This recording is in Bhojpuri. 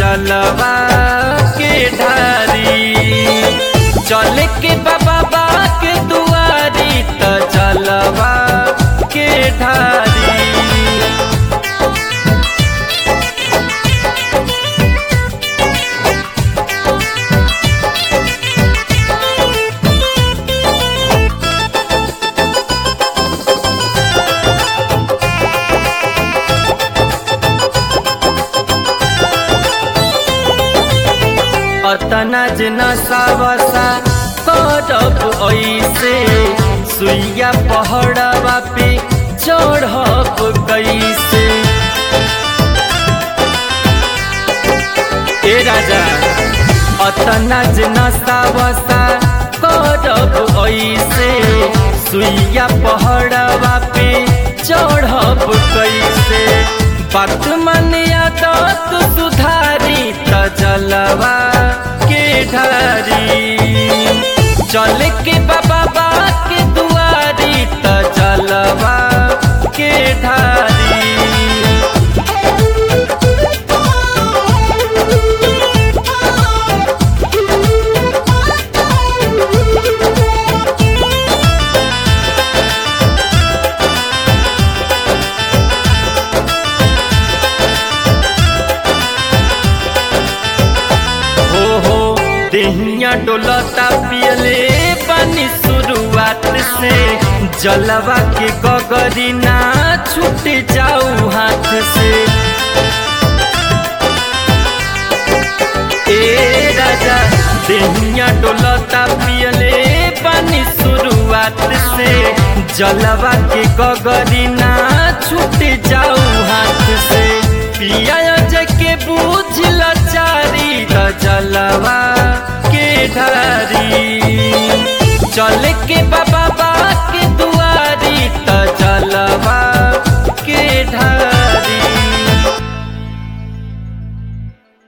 जलवा के ढारी चल के बाबा के दुआरी त जलवा के ढारी। अतना जे नसावसा करब ऐसे सुइया पहड़वा पे चढ़ब कैसे। ए राजा अतना जे नसावसा करब ऐसे सुइया पहड़वा पे चढ़ब कैसे। बात मानिया दत सुधारी त जलवा के ढारी चल के बाबा के दुआरी त जलवा के ढारी। देहिया डोलता पियले पानी शुरुआत से जलवा के गगरी ना छूट जाऊ हाथ से। ए राजा देहिया डोलता पियले पानी शुरुआत से जलवा के गगरी ना छूट जाऊ हाथ से। पिया के बूझ लाचारी त जलवा ढारी चल के बाबा के दुआरी त जलवा